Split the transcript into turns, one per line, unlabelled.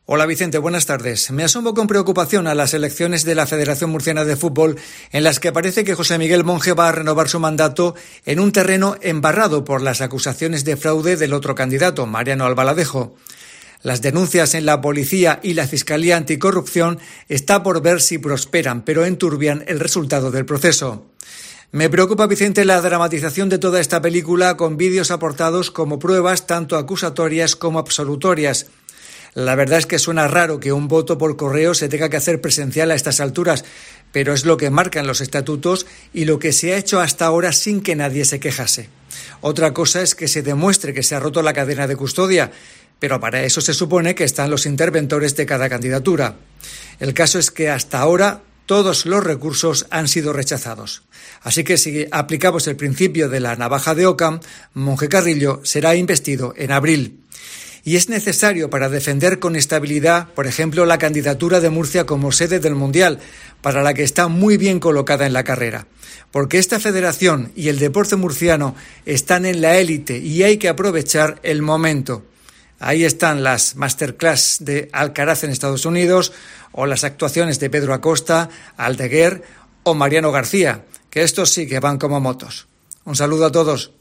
Hola Vicente, buenas tardes. Me asomo con preocupación a las elecciones de la Federación Murciana de Fútbol, en las que parece que José Miguel Monge va a renovar su mandato en un terreno embarrado por las acusaciones de fraude del otro candidato, Mariano Albaladejo. Las denuncias en la policía y la Fiscalía Anticorrupción está por ver si prosperan, pero enturbian el resultado del proceso. Me preocupa, Vicente, la dramatización de toda esta película con vídeos aportados como pruebas tanto acusatorias como absolutorias. La verdad es que suena raro que un voto por correo se tenga que hacer presencial a estas alturas, pero es lo que marcan los estatutos y lo que se ha hecho hasta ahora sin que nadie se quejase. Otra cosa es que se demuestre que se ha roto la cadena de custodia, pero para eso se supone que están los interventores de cada candidatura. El caso es que hasta ahora todos los recursos han sido rechazados. Así que si aplicamos el principio de la navaja de Occam, Monge Carrillo será investido en abril. Y es necesario para defender con estabilidad, por ejemplo, la candidatura de Murcia como sede del Mundial, para la que está muy bien colocada en la carrera. Porque esta federación y el deporte murciano están en la élite y hay que aprovechar el momento. Ahí están las masterclass de Alcaraz en Estados Unidos o las actuaciones de Pedro Acosta, Aldeguer o Mariano García, que estos sí que van como motos. Un saludo a todos.